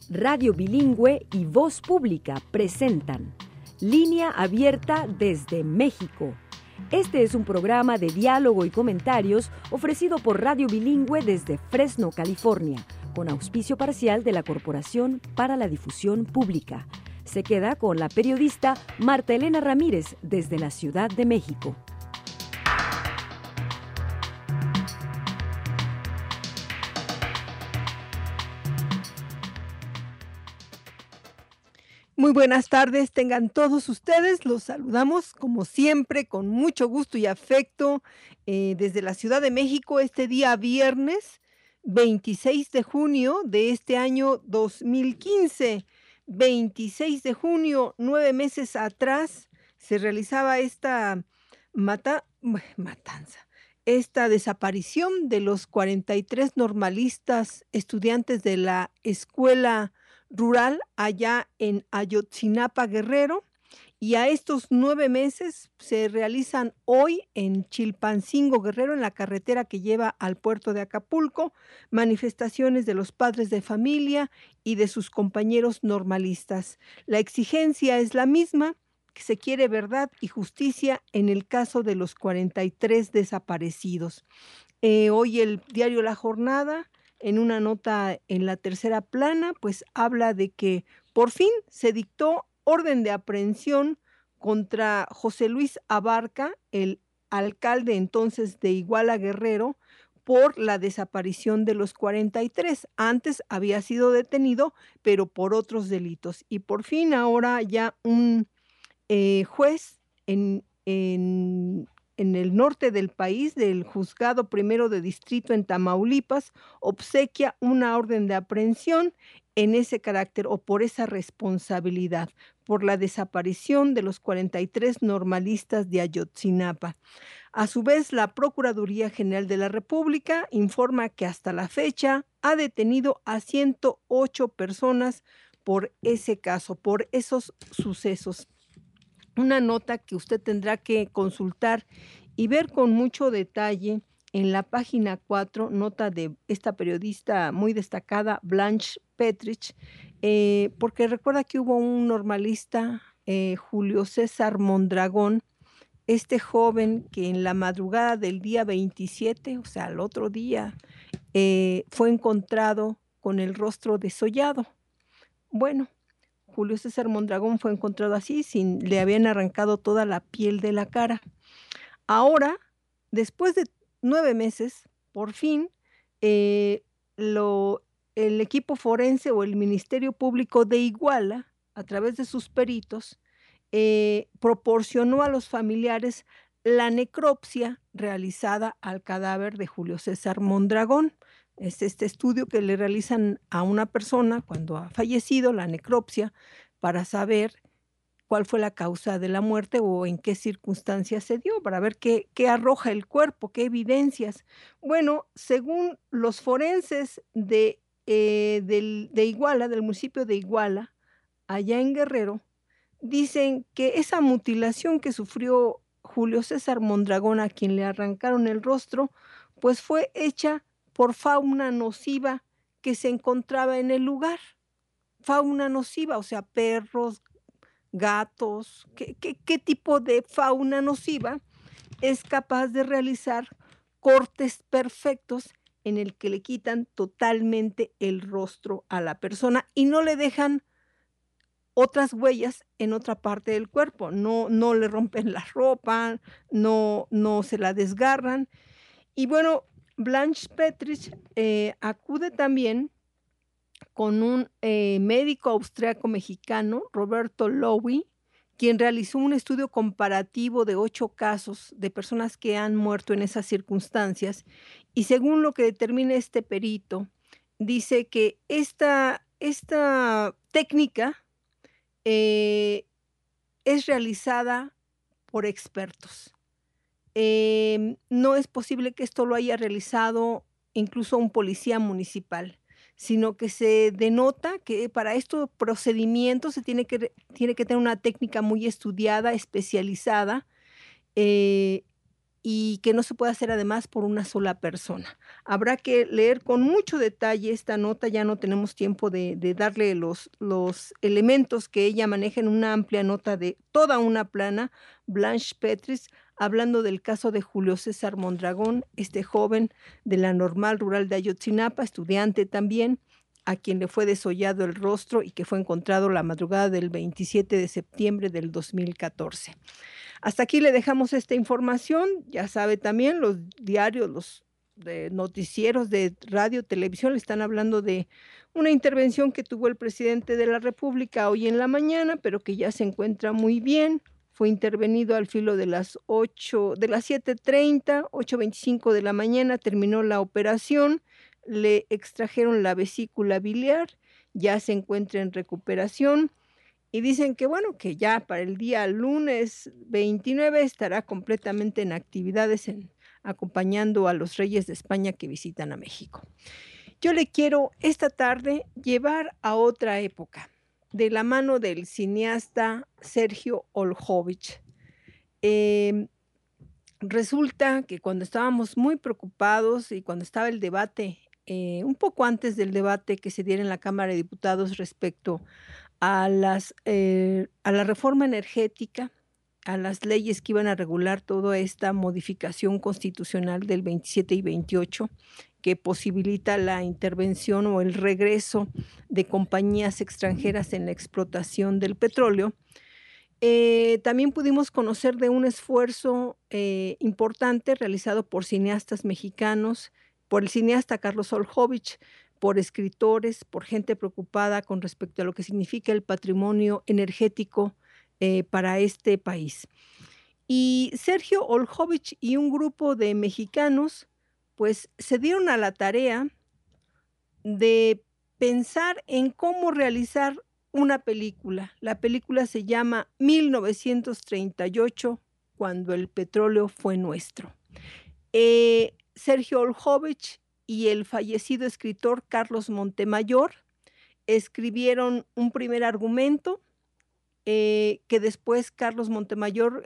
Radio Bilingüe y Voz Pública presentan Línea Abierta desde México. Este es un programa de diálogo y comentarios ofrecido por Radio Bilingüe desde Fresno, California, con auspicio parcial de la Corporación para la Difusión Pública. Se queda con la periodista Marta Elena Ramírez desde la Ciudad de México. Muy buenas tardes, tengan todos ustedes, los saludamos como siempre con mucho gusto y afecto desde la Ciudad de México este día viernes 26 de junio de este año 2015. 26 de junio, 9 meses atrás, se realizaba esta matanza, esta desaparición de los 43 normalistas estudiantes de la escuela rural allá en Ayotzinapa, Guerrero, y a estos 9 meses se realizan hoy en Chilpancingo, Guerrero, en la carretera que lleva al puerto de Acapulco, manifestaciones de los padres de familia y de sus compañeros normalistas. La exigencia es la misma, que se quiere verdad y justicia en el caso de los 43 desaparecidos. Hoy el diario La Jornada, en una nota en la tercera plana, pues habla de que por fin se dictó orden de aprehensión contra José Luis Abarca, el alcalde entonces de Iguala, Guerrero, por la desaparición de los 43. Antes había sido detenido, pero por otros delitos. Y por fin ahora ya un juez en el norte del país, del Juzgado Primero de Distrito en Tamaulipas, obsequia una orden de aprehensión en ese carácter o por esa responsabilidad, por la desaparición de los 43 normalistas de Ayotzinapa. A su vez, la Procuraduría General de la República informa que hasta la fecha ha detenido a 108 personas por ese caso, por esos sucesos. Una nota que usted tendrá que consultar y ver con mucho detalle en la página 4, nota de esta periodista muy destacada, Blanche Petrich, porque recuerda que hubo un normalista, Julio César Mondragón, este joven que en la madrugada del día 27, o sea, el otro día, fue encontrado con el rostro desollado. Bueno, Julio César Mondragón fue encontrado así, le habían arrancado toda la piel de la cara. Ahora, después de 9 meses, por fin, el equipo forense o el Ministerio Público de Iguala, a través de sus peritos, proporcionó a los familiares la necropsia realizada al cadáver de Julio César Mondragón. Es este estudio que le realizan a una persona cuando ha fallecido, la necropsia, para saber cuál fue la causa de la muerte o en qué circunstancias se dio, para ver qué arroja el cuerpo, qué evidencias. Bueno, según los forenses de Iguala, del municipio de Iguala, allá en Guerrero, dicen que esa mutilación que sufrió Julio César Mondragón, a quien le arrancaron el rostro, pues fue hecha por fauna nociva que se encontraba en el lugar. Fauna nociva, o sea, perros, gatos. ¿Qué tipo de fauna nociva es capaz de realizar cortes perfectos en el que le quitan totalmente el rostro a la persona y no le dejan otras huellas en otra parte del cuerpo? No le rompen la ropa, no se la desgarran. Y bueno, Blanche Petrich acude también con un médico austriaco mexicano, Roberto Lowy, quien realizó un estudio comparativo de 8 casos de personas que han muerto en esas circunstancias, y según lo que determina este perito, dice que esta técnica es realizada por expertos. No es posible que esto lo haya realizado incluso un policía municipal, sino que se denota que para estos procedimientos se tiene que tener una técnica muy estudiada, especializada, y y que no se puede hacer además por una sola persona. Habrá que leer con mucho detalle esta nota, ya no tenemos tiempo de darle los elementos que ella maneja en una amplia nota de toda una plana, Blanche Petris, hablando del caso de Julio César Mondragón, este joven de la Normal Rural de Ayotzinapa, estudiante también, a quien le fue desollado el rostro y que fue encontrado la madrugada del 27 de septiembre del 2014. Hasta aquí le dejamos esta información. Ya sabe también, los diarios, los noticieros de radio, televisión, le están hablando de una intervención que tuvo el presidente de la República hoy en la mañana, pero que ya se encuentra muy bien. Fue intervenido al filo de las 7:30, 8:25 de la mañana, terminó la operación, le extrajeron la vesícula biliar, ya se encuentra en recuperación. Y dicen que, bueno, que ya para el día lunes 29 estará completamente en actividades, acompañando a los reyes de España que visitan a México. Yo le quiero esta tarde llevar a otra época, de la mano del cineasta Sergio Oljovich. Resulta que cuando estábamos muy preocupados y cuando estaba el debate, un poco antes del debate que se diera en la Cámara de Diputados respecto a la reforma energética, a las leyes que iban a regular toda esta modificación constitucional del 27 y 28, que posibilita la intervención o el regreso de compañías extranjeras en la explotación del petróleo. También pudimos conocer de un esfuerzo importante realizado por cineastas mexicanos, por el cineasta Carlos Oljovich, por escritores, por gente preocupada con respecto a lo que significa el patrimonio energético para este país. Y Sergio Oljovich y un grupo de mexicanos, pues se dieron a la tarea de pensar en cómo realizar una película. La película se llama 1938, cuando el petróleo fue nuestro. Sergio Oljovich y el fallecido escritor Carlos Montemayor escribieron un primer argumento que después Carlos Montemayor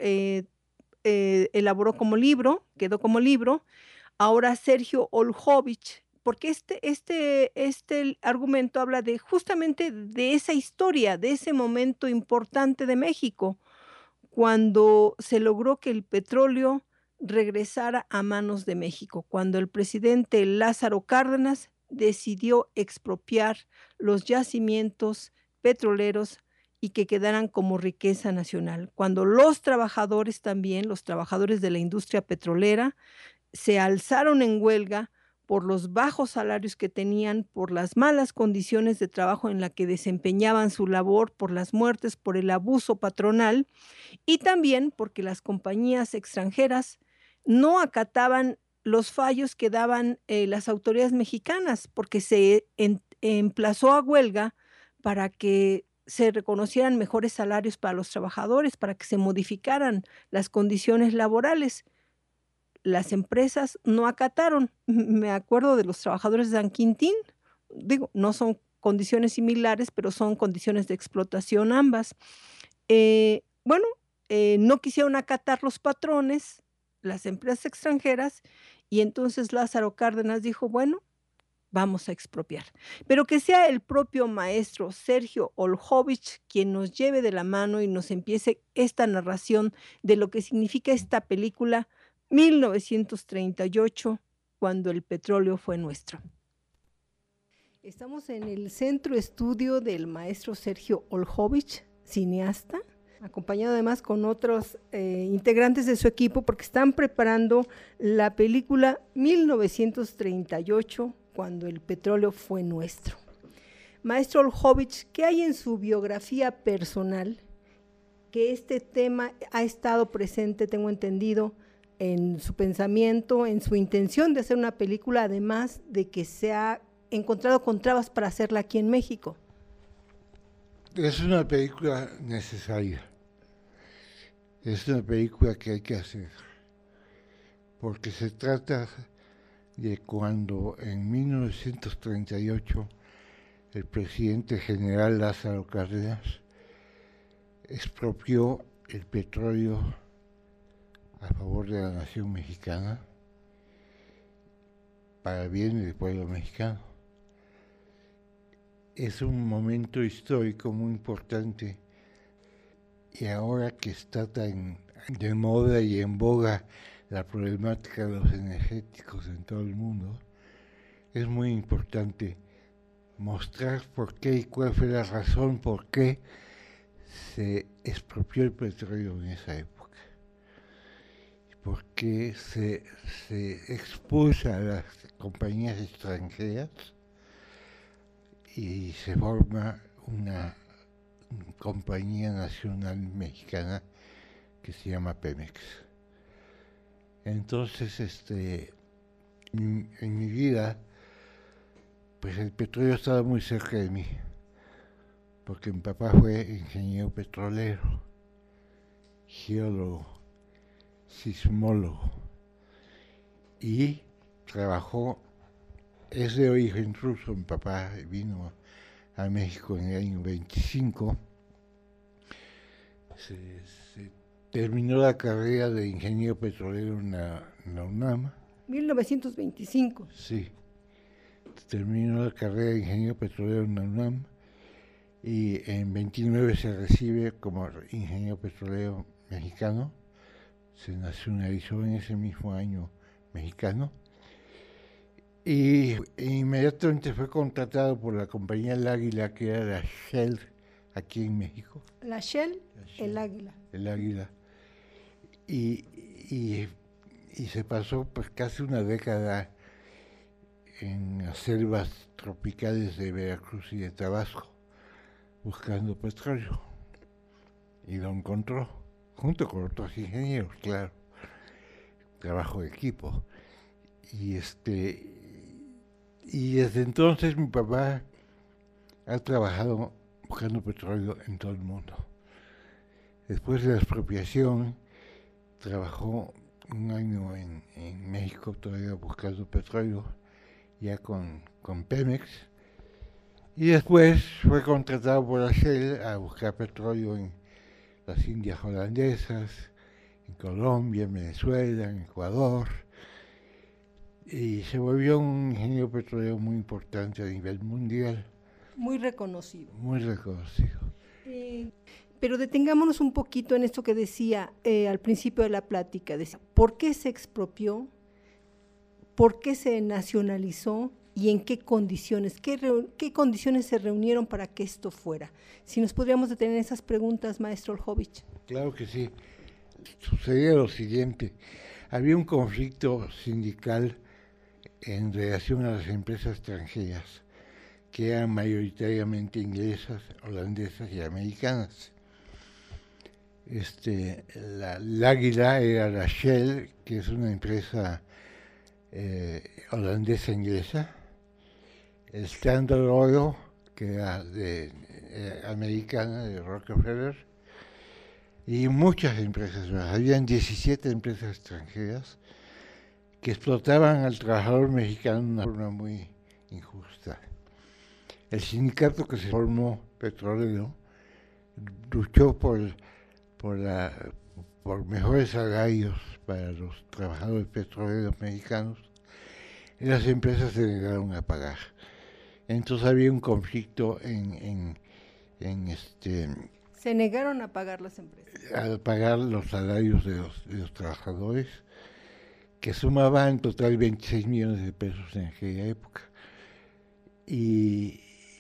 elaboró como libro, quedó como libro. Ahora Sergio Oljovich, porque este argumento habla de justamente de esa historia, de ese momento importante de México, cuando se logró que el petróleo regresara a manos de México, cuando el presidente Lázaro Cárdenas decidió expropiar los yacimientos petroleros y que quedaran como riqueza nacional, cuando los trabajadores también, los trabajadores de la industria petrolera, se alzaron en huelga por los bajos salarios que tenían, por las malas condiciones de trabajo en la que desempeñaban su labor, por las muertes, por el abuso patronal y también porque las compañías extranjeras no acataban los fallos que daban las autoridades mexicanas, porque se emplazó a huelga para que se reconocieran mejores salarios para los trabajadores, para que se modificaran las condiciones laborales. Las empresas no acataron. Me acuerdo de los trabajadores de San Quintín, digo, no son condiciones similares, pero son condiciones de explotación ambas. No quisieron acatar los patrones, las empresas extranjeras, y entonces Lázaro Cárdenas dijo, bueno, vamos a expropiar. Pero que sea el propio maestro Sergio Oljovich quien nos lleve de la mano y nos empiece esta narración de lo que significa esta película 1938, cuando el petróleo fue nuestro. Estamos en el centro estudio del maestro Sergio Oljovich, cineasta, acompañado además con otros integrantes de su equipo, porque están preparando la película 1938, cuando el petróleo fue nuestro. Maestro Oljovich, ¿qué hay en su biografía personal que este tema ha estado presente, tengo entendido, en su pensamiento, en su intención de hacer una película, además de que se ha encontrado con trabas para hacerla aquí en México? Es una película necesaria, es una película que hay que hacer, porque se trata de cuando en 1938 el presidente general Lázaro Cárdenas expropió el petróleo a favor de la nación mexicana, para el bien del pueblo mexicano. Es un momento histórico muy importante, y ahora que está tan de moda y en boga la problemática de los energéticos en todo el mundo, es muy importante mostrar por qué y cuál fue la razón por qué se expropió el petróleo en esa época, por qué se expulsa a las compañías extranjeras y se forma una compañía nacional mexicana que se llama Pemex. Entonces, en mi vida, pues el petróleo estaba muy cerca de mí, porque mi papá fue ingeniero petrolero, geólogo, sismólogo, y trabajó, es de origen ruso. Mi papá vino a México en el año 25, se terminó la carrera de ingeniero petrolero en la UNAM. 1925. Sí, terminó la carrera de ingeniero petrolero en la UNAM y en 29 se recibe como ingeniero petrolero mexicano. Se nacionalizó en ese mismo año mexicano y inmediatamente fue contratado por la compañía El Águila, que era la Shell aquí en México. La Shell, El Águila. El Águila. Y se pasó pues casi una década en las selvas tropicales de Veracruz y de Tabasco buscando petróleo, y lo encontró junto con otros ingenieros, claro, trabajo de equipo. Y desde entonces mi papá ha trabajado buscando petróleo en todo el mundo. Después de la expropiación trabajó un año en México todavía buscando petróleo, ya con Pemex, y después fue contratado por la Shell a buscar petróleo en las Indias holandesas, en Colombia, en Venezuela, en Ecuador, y se volvió un ingeniero petrolero muy importante a nivel mundial. Muy reconocido. Muy reconocido. Pero detengámonos un poquito en esto que decía al principio de la plática. Decía, ¿por qué se expropió? ¿Por qué se nacionalizó? ¿Y en qué condiciones? ¿Qué condiciones se reunieron para que esto fuera? Si nos podríamos detener en esas preguntas, maestro Oljovich. Claro que sí. Sucedía lo siguiente. Había un conflicto sindical en relación a las empresas extranjeras, que eran mayoritariamente inglesas, holandesas y americanas. La Águila era la Shell, que es una empresa holandesa-inglesa, el Standard Oil, que era americana, de Rockefeller, y muchas empresas más. Habían 17 empresas extranjeras que explotaban al trabajador mexicano de una forma muy injusta. El sindicato que se formó petrolero luchó por mejores salarios para los trabajadores petroleros mexicanos, y las empresas se negaron a pagar. Entonces había un conflicto Se negaron a pagar las empresas. A pagar los salarios de los trabajadores, que sumaban en total 26 millones de pesos en aquella época. Y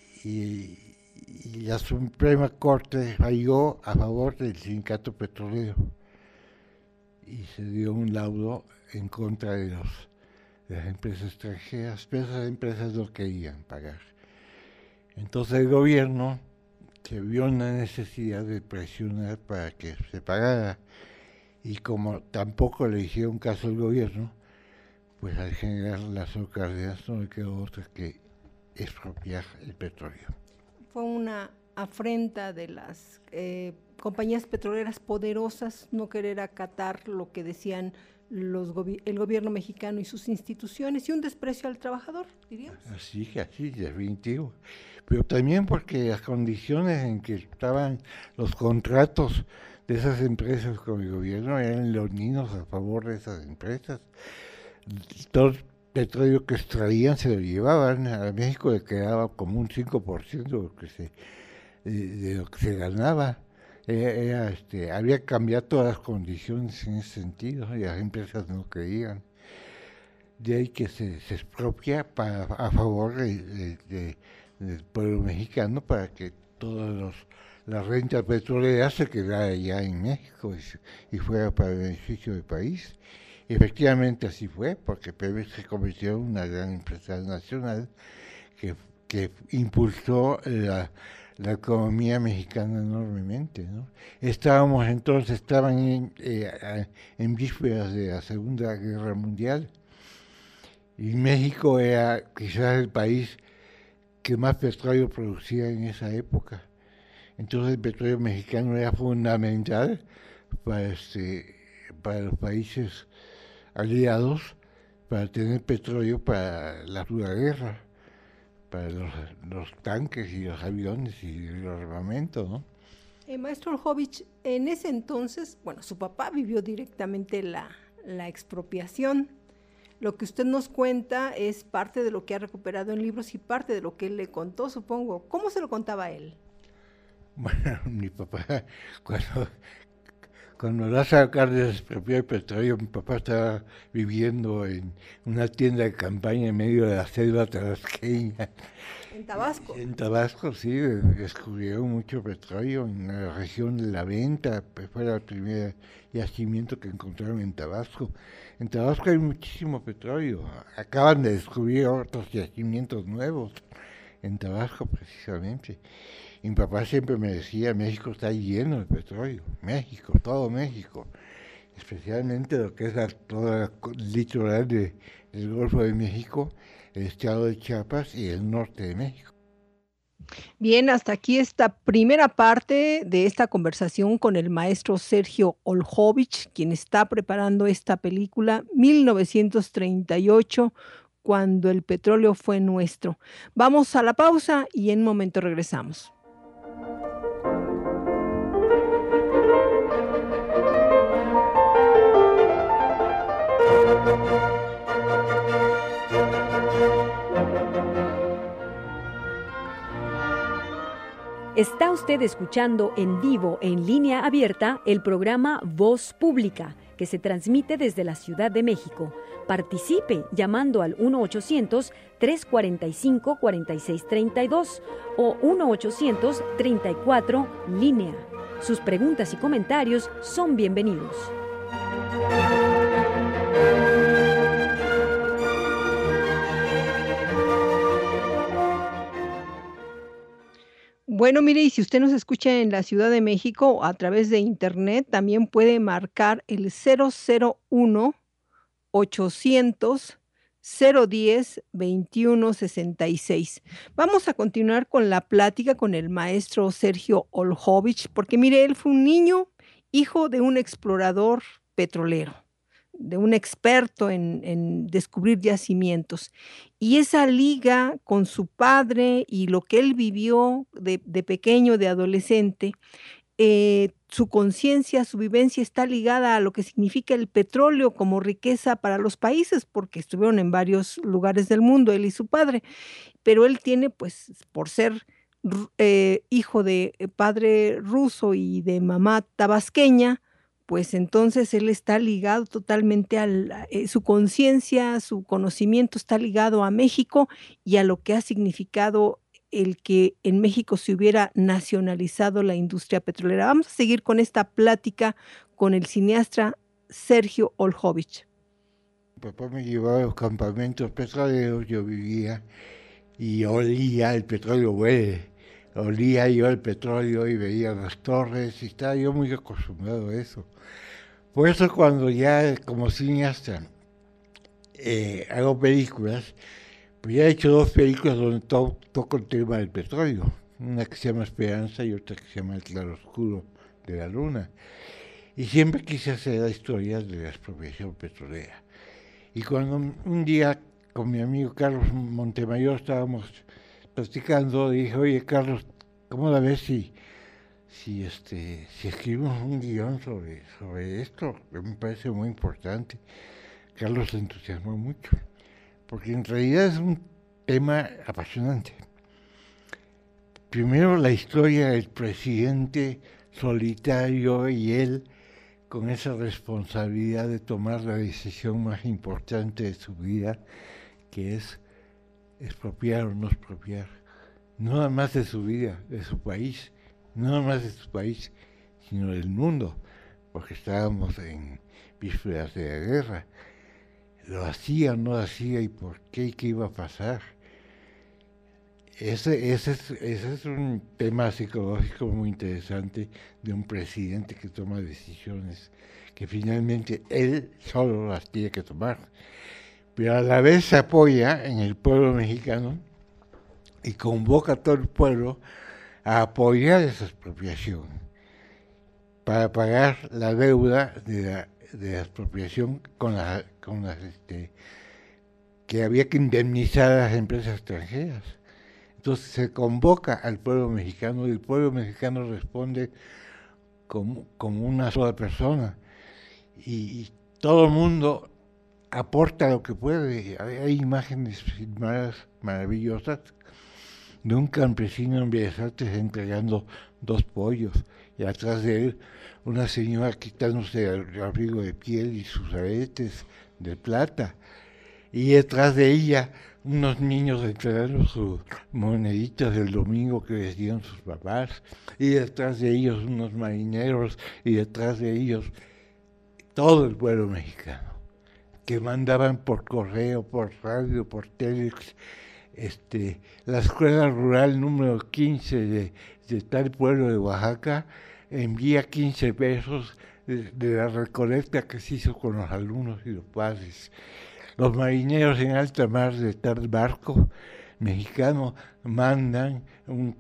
la Suprema Corte falló a favor del sindicato petrolero y se dio un laudo en contra de las empresas extranjeras, pero esas empresas no querían pagar. Entonces el gobierno se vio una necesidad de presionar para que se pagara, y como tampoco le hicieron caso al gobierno, pues al general Lázaro Cárdenas no le quedó otra que expropiar el petróleo. Fue una afrenta de las compañías petroleras poderosas no querer acatar lo que decían el gobierno mexicano y sus instituciones, y un desprecio al trabajador, diríamos. Así, definitivo. Pero también porque las condiciones en que estaban los contratos de esas empresas con el gobierno, eran leoninos a favor de esas empresas. Todo el petróleo que extraían se lo llevaban, a México le quedaba como un 5% de lo que se ganaba. Había que cambiar todas las condiciones en ese sentido, y las empresas no querían. De ahí que se expropia a favor del pueblo mexicano, para que toda la renta petrolera se quedara allá en México y fuera para el beneficio del país. Y efectivamente así fue, porque Pemex se convirtió en una gran empresa nacional que impulsó la economía mexicana enormemente, ¿no? Estaban en vísperas de la Segunda Guerra Mundial, y México era quizás el país que más petróleo producía en esa época. Entonces el petróleo mexicano era fundamental para los países aliados, para tener petróleo para la guerra, para los tanques y los aviones y los armamentos, ¿no? Maestro Olhovich, en ese entonces, bueno, su papá vivió directamente la expropiación. Lo que usted nos cuenta es parte de lo que ha recuperado en libros y parte de lo que él le contó, supongo. ¿Cómo se lo contaba él? Bueno, mi papá, cuando la sacar de expropiar el petróleo, mi papá estaba viviendo en una tienda de campaña en medio de la selva tabasqueña. ¿En Tabasco? En Tabasco, sí, descubrieron mucho petróleo en la región de La Venta, pues fue el primer yacimiento que encontraron en Tabasco. En Tabasco hay muchísimo petróleo, acaban de descubrir otros yacimientos nuevos en Tabasco precisamente. Y mi papá siempre me decía, México está lleno de petróleo, México, todo México, especialmente lo que es toda el litoral del Golfo de México, el estado de Chiapas y el norte de México. Bien, hasta aquí esta primera parte de esta conversación con el maestro Sergio Olhovich, quien está preparando esta película 1938, cuando el petróleo fue nuestro. Vamos a la pausa y en un momento regresamos. Está usted escuchando en vivo, en línea abierta, el programa Voz Pública, que se transmite desde la Ciudad de México. Participe llamando al 1-800-345-4632 o 1-800-34-LÍNEA. Sus preguntas y comentarios son bienvenidos. Bueno, mire, y si usted nos escucha en la Ciudad de México a través de internet, también puede marcar el 001-800-010-2166. Vamos a continuar con la plática con el maestro Sergio Olhovich, porque mire, él fue un niño, hijo de un explorador petrolero, de un experto en descubrir yacimientos. Y esa liga con su padre y lo que él vivió de pequeño, de adolescente, su conciencia, su vivencia está ligada a lo que significa el petróleo como riqueza para los países, porque estuvieron en varios lugares del mundo, él y su padre. Pero él tiene, pues, por ser hijo de padre ruso y de mamá tabasqueña, pues entonces él está ligado totalmente su conciencia, su conocimiento está ligado a México y a lo que ha significado el que en México se hubiera nacionalizado la industria petrolera. Vamos a seguir con esta plática con el cineasta Sergio Olhovich. Mi papá me llevaba a los campamentos petroleros, yo vivía y olía el petróleo huele. Olía yo el petróleo y veía las torres y estaba yo muy acostumbrado a eso. Por eso cuando ya como cineasta hago películas, pues ya he hecho 2 películas donde toco el tema del petróleo. Una que se llama Esperanza y otra que se llama El claroscuro de la luna. Y siempre quise hacer la historia de la expropiación petrolera. Y cuando un día con mi amigo Carlos Montemayor estábamos platicando, dije, oye Carlos, ¿cómo la ves si si escribimos un guión sobre esto, que me parece muy importante. Carlos se entusiasmó mucho, porque en realidad es un tema apasionante. Primero, la historia del presidente solitario y él con esa responsabilidad de tomar la decisión más importante de su vida, que es expropiar o no expropiar, no nada más de su vida, de su país, no nada más de su país, sino del mundo, porque estábamos en vísperas de la guerra. ¿Lo hacía o no hacía y por qué y qué iba a pasar? Ese es un tema psicológico muy interesante de un presidente que toma decisiones que finalmente él solo las tiene que tomar. Pero a la vez se apoya en el pueblo mexicano y convoca a todo el pueblo a apoyar esa expropiación para pagar la deuda de la expropiación que había que indemnizar a las empresas extranjeras. Entonces se convoca al pueblo mexicano y el pueblo mexicano responde como una sola persona y todo el mundo aporta lo que puede. Hay imágenes filmadas maravillosas de un campesino en Bellas Artes entregando 2 pollos y atrás de él una señora quitándose el abrigo de piel y sus aretes de plata y detrás de ella unos niños entregando sus moneditas del domingo que les dieron sus papás y detrás de ellos unos marineros y detrás de ellos todo el pueblo mexicano que mandaban por correo, por radio, por telex. La escuela rural número 15 de tal pueblo de Oaxaca envía 15 pesos de la recolecta que se hizo con los alumnos y los padres. Los marineros en alta mar de tal barco mexicano mandan un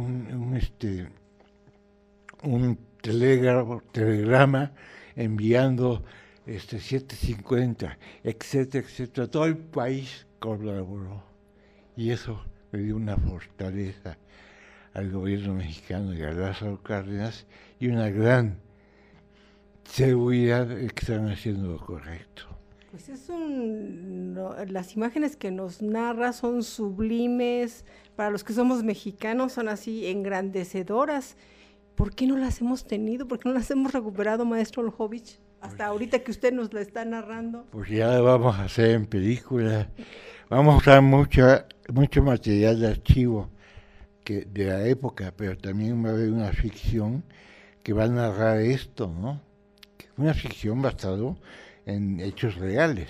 telegrama enviando 7.50, etcétera, etcétera. Todo el país colaboró y eso le dio una fortaleza al gobierno mexicano y a Lázaro Cárdenas y una gran seguridad de que están haciendo lo correcto. Pues las imágenes que nos narra son sublimes, para los que somos mexicanos son así engrandecedoras. ¿Por qué no las hemos tenido? ¿Por qué no las hemos recuperado, maestro Oljovich? Hasta ahorita que usted nos la está narrando. Pues ya la vamos a hacer en película. Vamos a usar mucho material de archivo de la época, pero también va a haber una ficción que va a narrar esto, ¿no? Una ficción basada en hechos reales.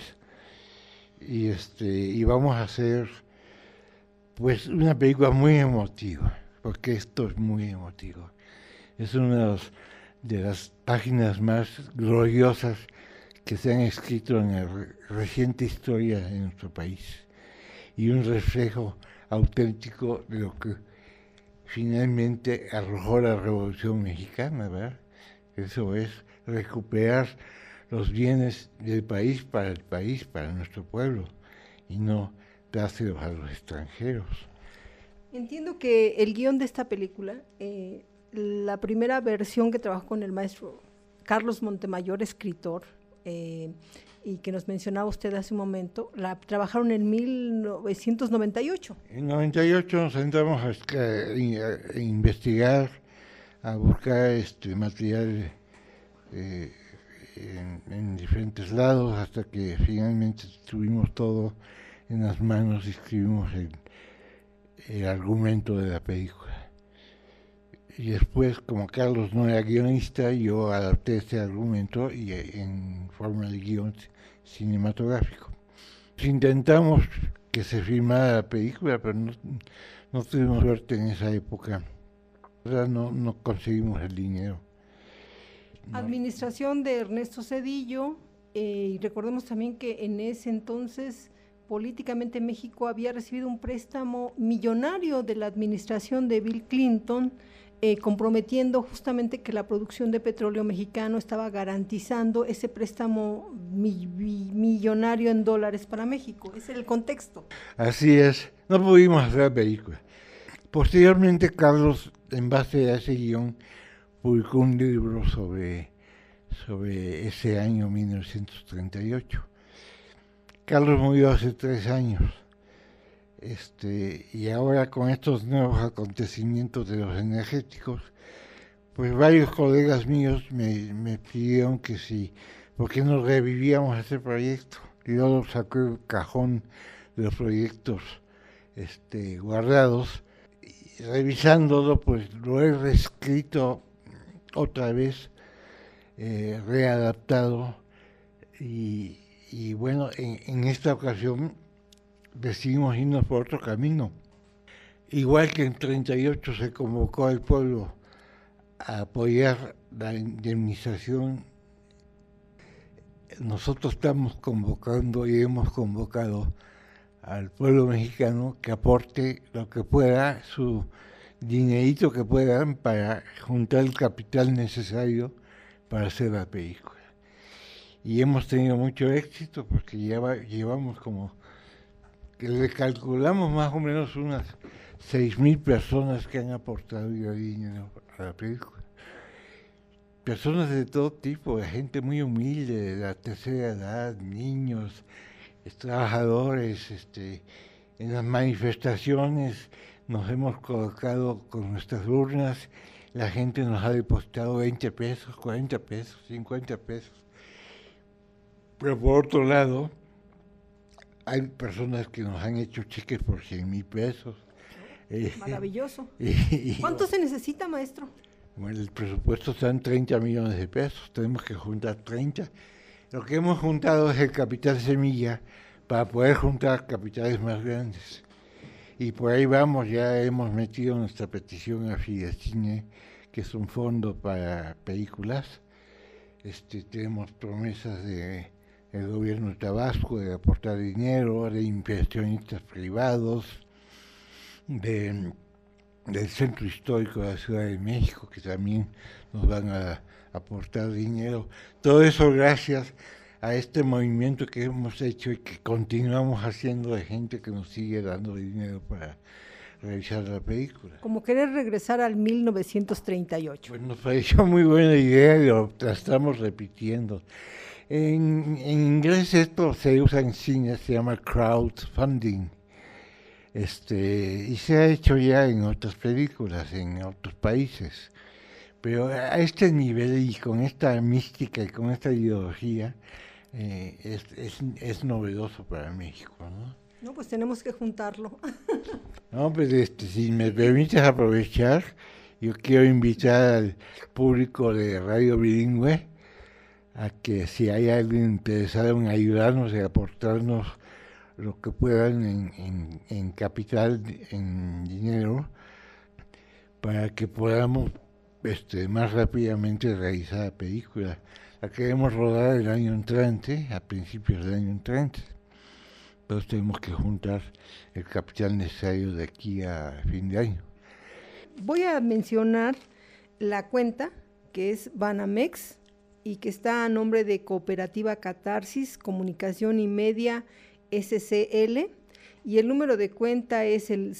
Y vamos a hacer pues una película muy emotiva, porque esto es muy emotivo. Es una de las páginas más gloriosas que se han escrito en la reciente historia de nuestro país y un reflejo auténtico de lo que finalmente arrojó la Revolución Mexicana, ¿verdad? Eso es recuperar los bienes del país, para nuestro pueblo, y no dárselos a los extranjeros. Entiendo que el guión de esta película, la primera versión que trabajó con el maestro Carlos Montemayor, escritor, y que nos mencionaba usted hace un momento, la trabajaron en 1998. En 98 nos sentamos a investigar, a buscar material en diferentes lados, hasta que finalmente tuvimos todo en las manos y escribimos el argumento de la película. Y después, como Carlos no era guionista, yo adapté este argumento y en forma de guión cinematográfico. Intentamos que se filmara la película, pero no tuvimos suerte en esa época. No conseguimos el dinero. No. Administración de Ernesto Zedillo, y recordemos también que en ese entonces políticamente México había recibido un préstamo millonario de la administración de Bill Clinton, comprometiendo justamente que la producción de petróleo mexicano estaba garantizando ese préstamo millonario en dólares para México. Ese era el contexto. Así es, no pudimos hacer la película. Posteriormente Carlos, en base a ese guión, publicó un libro sobre ese año 1938. Carlos murió hace 3 años. Y ahora con estos nuevos acontecimientos de los energéticos, pues varios colegas míos me pidieron que si, ¿por qué no revivíamos ese proyecto? Yo lo saqué del cajón de los proyectos guardados, y revisándolo, pues lo he reescrito otra vez, readaptado, y bueno, en esta ocasión decidimos irnos por otro camino. Igual que en 38 se convocó al pueblo a apoyar la indemnización, nosotros estamos convocando y hemos convocado al pueblo mexicano que aporte lo que pueda, su dinerito que puedan, para juntar el capital necesario para hacer la película. Y hemos tenido mucho éxito porque llevamos como, que le calculamos más o menos unas 6,000 personas que han aportado dinero a la película. Personas de todo tipo, de gente muy humilde, de la tercera edad, niños, trabajadores. En las manifestaciones nos hemos colocado con nuestras urnas, la gente nos ha depositado 20 pesos, 40 pesos, 50 pesos. Pero por otro lado, hay personas que nos han hecho cheques por 100,000 pesos. Maravilloso. ¿Cuánto se necesita, maestro? Bueno, el presupuesto está en 30 millones de pesos, tenemos que juntar 30. Lo que hemos juntado es el capital semilla para poder juntar capitales más grandes. Y por ahí vamos, ya hemos metido nuestra petición a Fidecine, que es un fondo para películas. Tenemos promesas del gobierno de Tabasco de aportar dinero, de inversionistas privados, del Centro Histórico de la Ciudad de México, que también nos van a aportar dinero. Todo eso gracias a este movimiento que hemos hecho y que continuamos haciendo, de gente que nos sigue dando dinero para realizar la película. Como querer regresar al 1938. Pues nos pareció muy buena idea y la estamos repitiendo. En inglés esto se usa en cine, se llama crowdfunding. Y se ha hecho ya en otras películas, en otros países. Pero a este nivel y con esta mística y con esta ideología, es novedoso para México, ¿no? No, pues tenemos que juntarlo. No, pues si me permites aprovechar, yo quiero invitar al público de Radio Bilingüe a que si hay alguien interesado en ayudarnos y aportarnos lo que puedan en capital, en dinero, para que podamos más rápidamente realizar la película. La queremos rodar el año entrante, a principios del año entrante. Entonces tenemos que juntar el capital necesario de aquí a fin de año. Voy a mencionar la cuenta, que es Banamex, y que está a nombre de Cooperativa Catarsis, Comunicación y Media SCL, y el número de cuenta es el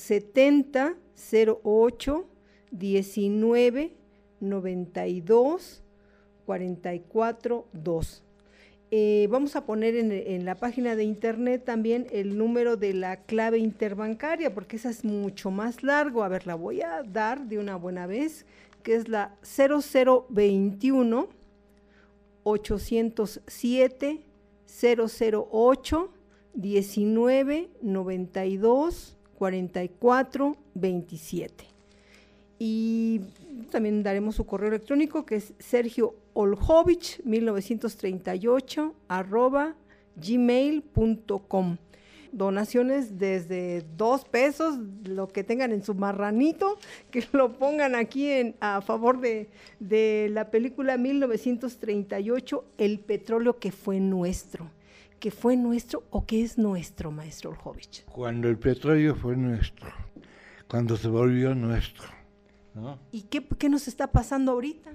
7008 19 92 44 2. Vamos a poner en la página de internet también el número de la clave interbancaria, porque esa es mucho más largo. A ver, la voy a dar de una buena vez, que es la 0021 807 008 19 92 44 27. Y también daremos su correo electrónico, que es sergioolhovich1938 @gmail.com. Donaciones desde 2 pesos, lo que tengan en su marranito, que lo pongan aquí a favor de la película 1938, El petróleo que fue nuestro. ¿Que fue nuestro o que es nuestro, maestro Olhovich? Cuando el petróleo fue nuestro, cuando se volvió nuestro, ¿no? ¿Y qué nos está pasando ahorita?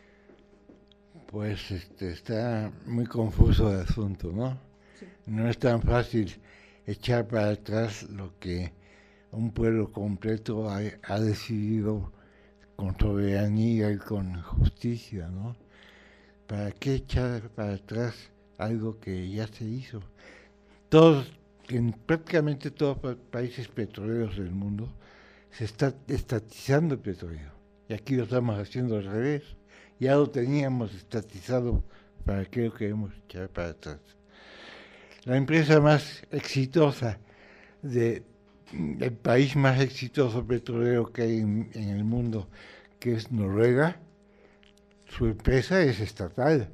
Pues está muy confuso el asunto, ¿no? Sí. No es tan fácil echar para atrás lo que un pueblo completo ha decidido con soberanía y con justicia, ¿no? ¿Para qué echar para atrás algo que ya se hizo? En prácticamente todos los países petroleros del mundo se está estatizando el petróleo. Y aquí lo estamos haciendo al revés. Ya lo teníamos estatizado, ¿para qué lo queremos echar para atrás? La empresa más exitosa el país más exitoso petrolero que hay en el mundo, que es Noruega, su empresa es estatal.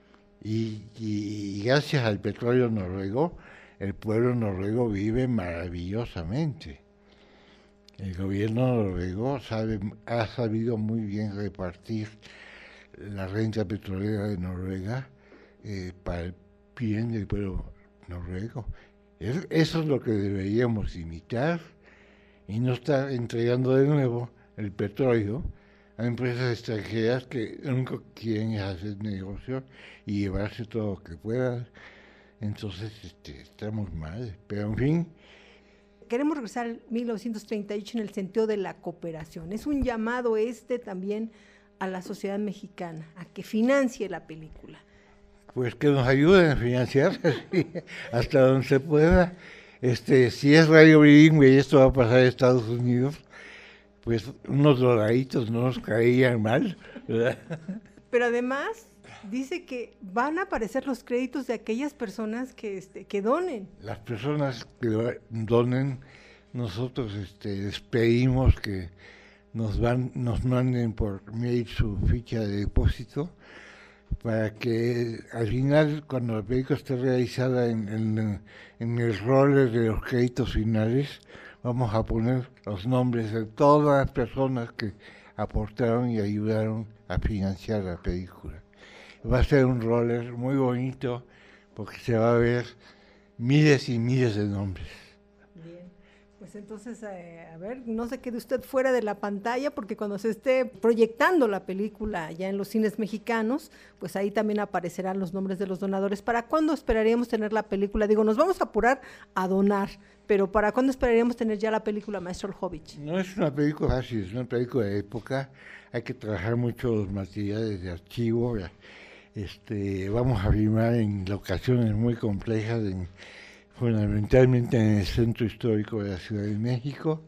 Y gracias al petróleo noruego, el pueblo noruego vive maravillosamente. El gobierno noruego ha sabido muy bien repartir la renta petrolera de Noruega para el bien del pueblo noruego. Eso es lo que deberíamos imitar y no estar entregando de nuevo el petróleo a empresas extranjeras que lo único que quieren es hacer negocio y llevarse todo lo que puedan. Entonces estamos mal, pero en fin. Queremos regresar al 1938 en el sentido de la cooperación. Es un llamado también a la sociedad mexicana a que financie la película. Pues que nos ayuden a financiar hasta donde se pueda. Si es radio bilingüe y esto va a pasar a Estados Unidos, pues unos dolaritos no nos caerían mal, ¿verdad? Pero además dice que van a aparecer los créditos de aquellas personas que donen. Las personas que donen, nosotros les pedimos que nos manden por mail su ficha de depósito para que al final, cuando la película esté realizada en el roller de los créditos finales, vamos a poner los nombres de todas las personas que aportaron y ayudaron a financiar la película. Va a ser un roller muy bonito porque se va a ver miles y miles de nombres. Bien, pues entonces, a ver, no se quede usted fuera de la pantalla porque cuando se esté proyectando la película ya en los cines mexicanos, pues ahí también aparecerán los nombres de los donadores. ¿Para cuándo esperaríamos tener la película? Digo, nos vamos a apurar a donar, pero ¿para cuándo esperaríamos tener ya la película, maestro Olhovich? No es una película fácil, es una película de época. Hay que trabajar mucho los materiales de archivo. Vamos a filmar en locaciones muy complejas, fundamentalmente en el centro histórico de la Ciudad de México.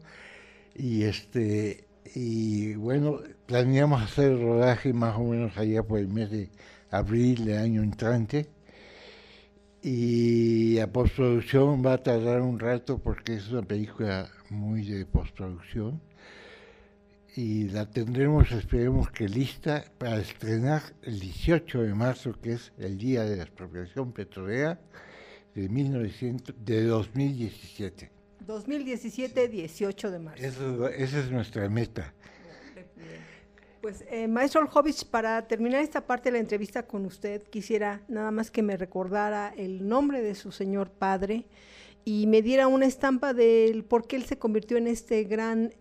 Y bueno, planeamos hacer el rodaje más o menos allá por el mes de abril del año entrante. Y la postproducción va a tardar un rato porque es una película muy de postproducción. Y la tendremos, esperemos que lista para estrenar el 18 de marzo, que es el Día de la Expropiación Petrolera de 2017. 2017, 18 de marzo. Esa es nuestra meta. Pues, maestro Olhovich, para terminar esta parte de la entrevista con usted, quisiera nada más que me recordara el nombre de su señor padre y me diera una estampa del por qué él se convirtió en este gran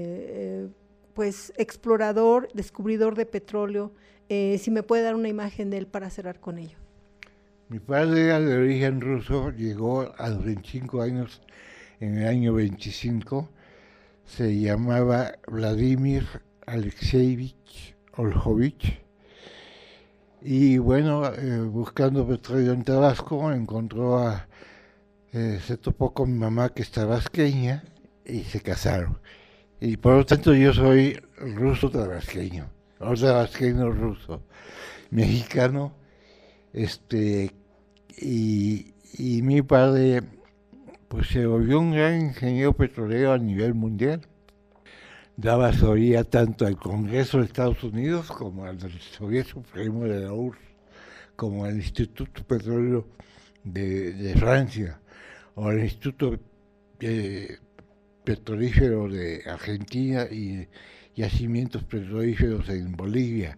explorador, descubridor de petróleo. Si me puede dar una imagen de él para cerrar con ello. Mi padre era de origen ruso, llegó a los 25 años en el año 25, se llamaba Vladimir Alexeyevich Olhovich, y bueno, buscando petróleo en Tabasco, se topó con mi mamá que es tabasqueña y se casaron. Y por lo tanto yo soy ruso tabasqueño, o tabasqueño ruso, mexicano, y mi padre pues se volvió un gran ingeniero petrolero a nivel mundial. Daba asesoría tanto al Congreso de Estados Unidos como al Soviet Supremo de la URSS, como al Instituto Petrolero de Francia, o al Instituto Petrolífero de Argentina y yacimientos petrolíferos en Bolivia.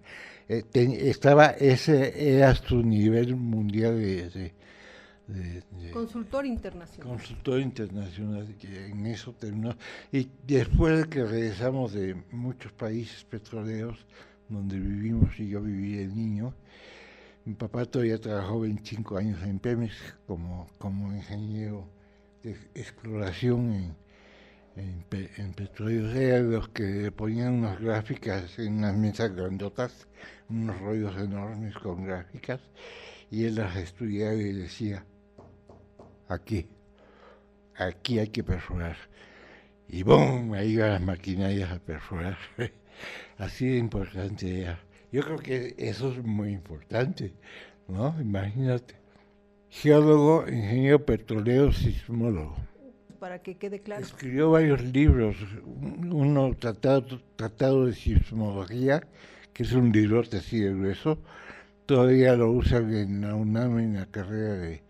Ese era su nivel mundial de consultor internacional. Consultor internacional, que en eso terminó. Y después de que regresamos de muchos países petroleros donde vivimos y yo viví de niño, mi papá todavía trabajó 25 años en Pemex como ingeniero de exploración en Petróleo eran los que ponían unas gráficas en unas mesas grandotas, unos rollos enormes con gráficas, y él las estudiaba y decía, aquí hay que perforar. Y ¡bum! Ahí iban las maquinarias a perforar. Así de importante era. Yo creo que eso es muy importante, ¿no? Imagínate. Geólogo, ingeniero petrolero, sismólogo. Para que quede claro. Escribió varios libros, uno tratado de sismología, que es un librote así de grueso, todavía lo usan en la UNAM en la carrera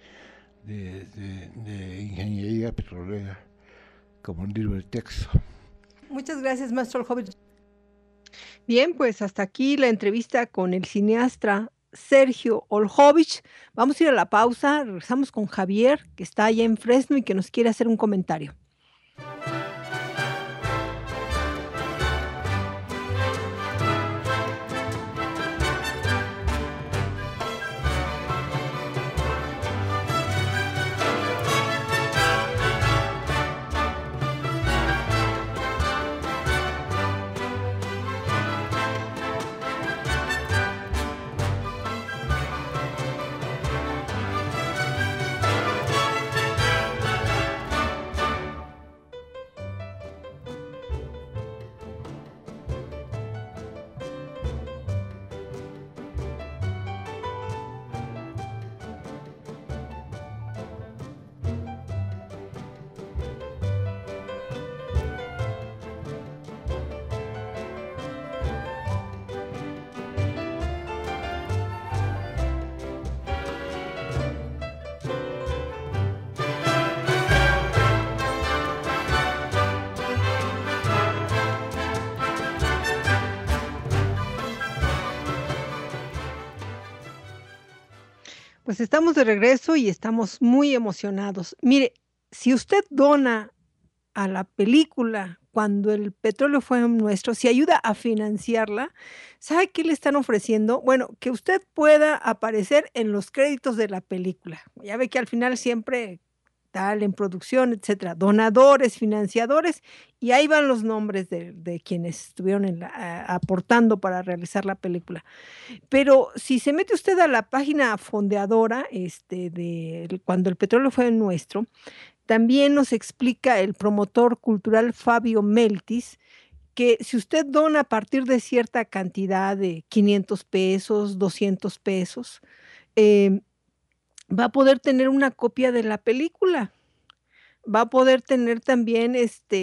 de ingeniería petrolera, como un libro de texto. Muchas gracias, maestro Olhovich. Bien, pues hasta aquí la entrevista con el cineasta Sergio Olhovich. Vamos a ir a la pausa, regresamos con Javier, que está allá en Fresno y que nos quiere hacer un comentario. Pues estamos de regreso y estamos muy emocionados. Mire, si usted dona a la película Cuando el petróleo fue nuestro, si ayuda a financiarla, ¿sabe qué le están ofreciendo? Bueno, que usted pueda aparecer en los créditos de la película. Ya ve que al final siempre tal en producción, etcétera, donadores, financiadores, y ahí van los nombres de quienes estuvieron aportando para realizar la película. Pero si se mete usted a la página fondeadora, de Cuando el petróleo fue nuestro, también nos explica el promotor cultural Fabio Meltis que si usted dona a partir de cierta cantidad de 500 pesos, 200 pesos, eh, va a poder tener una copia de la película. Va a poder tener también,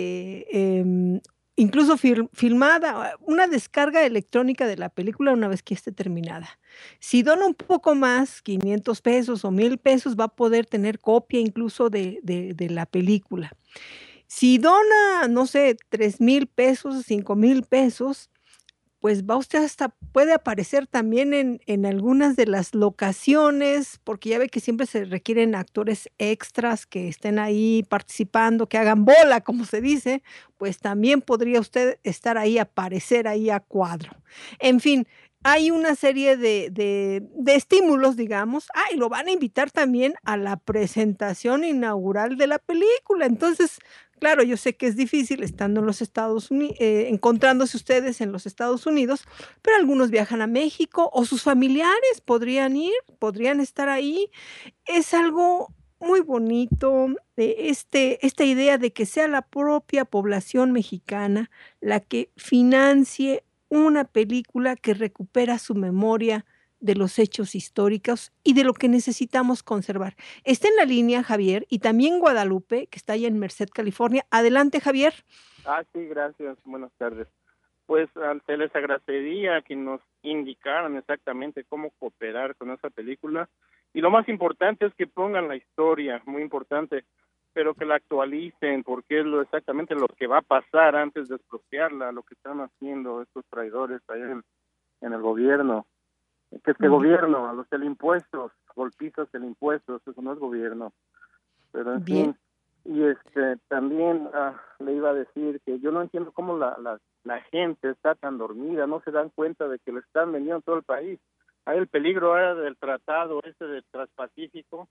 incluso filmada, una descarga electrónica de la película una vez que esté terminada. Si dona un poco más, 500 pesos o 1000 pesos, va a poder tener copia incluso de la película. Si dona, no sé, 3000 pesos, 5000 pesos, pues va usted hasta puede aparecer también en algunas de las locaciones, porque ya ve que siempre se requieren actores extras que estén ahí participando, que hagan bola, como se dice, pues también podría usted estar ahí, aparecer ahí a cuadro. En fin, hay una serie de estímulos, digamos. Y lo van a invitar también a la presentación inaugural de la película. Entonces, claro, yo sé que es difícil estando en los Estados Unidos, encontrándose ustedes en los Estados Unidos, pero algunos viajan a México o sus familiares podrían ir, podrían estar ahí. Es algo muy bonito, esta idea de que sea la propia población mexicana la que financie una película que recupera su memoria de los hechos históricos y de lo que necesitamos conservar. Está en la línea Javier y también Guadalupe, que está allá en Merced, California. Adelante, Javier. Sí, gracias. Buenas tardes. Pues se les agradecería que nos indicaran exactamente cómo cooperar con esa película. Y lo más importante es que pongan la historia, muy importante, pero que la actualicen, porque es exactamente lo que va a pasar antes de expropiarla, lo que están haciendo estos traidores allá en el gobierno. Que este gobierno, a los del impuestos, golpistas del impuestos, eso no es gobierno. Pero en fin, y también le iba a decir que yo no entiendo cómo la gente está tan dormida, no se dan cuenta de que le están vendiendo todo el país. Hay el peligro ahora del tratado de Transpacífico,